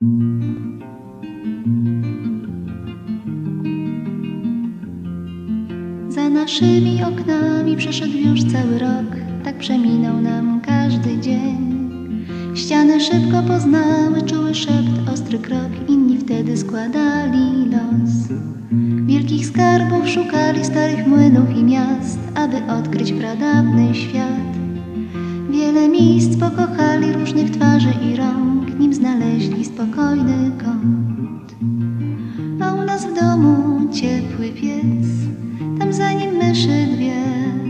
Za naszymi oknami przeszedł już cały rok, tak przeminął nam każdy dzień. Ściany szybko poznały czuły szept, ostry krok, inni wtedy składali los. Wielkich skarbów szukali, starych młynów i miast, aby odkryć pradawny świat. Wiele miejsc pokochali, różnych twarzy i rąk, nim znaleźli spokojny kąt. A u nas w domu ciepły piec, tam za nim myszy dwie,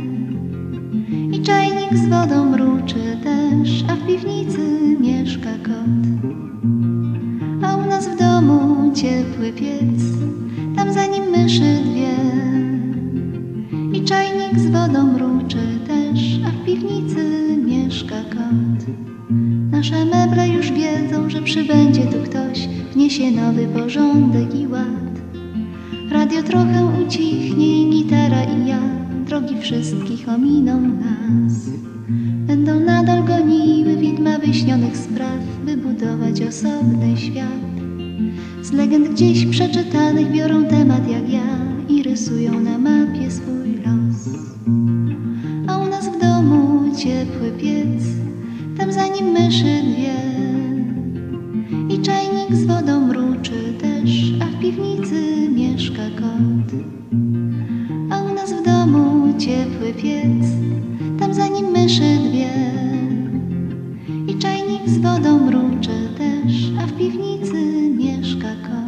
i czajnik z wodą mruczy też, a w piwnicy mieszka kot. A u nas w domu ciepły piec, tam za nim myszy dwie, i czajnik z wodą mruczy też, a w piwnicy mieszka kot. Nasze meble już wiedzą, że przybędzie tu ktoś, wniesie nowy porządek i ład. Radio trochę ucichnie i gitara i ja, drogi wszystkich ominą nas. Będą nadal goniły widma wyśnionych spraw, by budować osobny świat. Z legend gdzieś przeczytanych biorą temat jak ja i rysują na mapie swój los. A u nas w domu ciepły piec, tam za nim myszy dwie, i czajnik z wodą mruczy też, a w piwnicy mieszka kot. A u nas w domu ciepły piec, tam za nim myszy dwie, i czajnik z wodą mruczy też, a w piwnicy mieszka kot.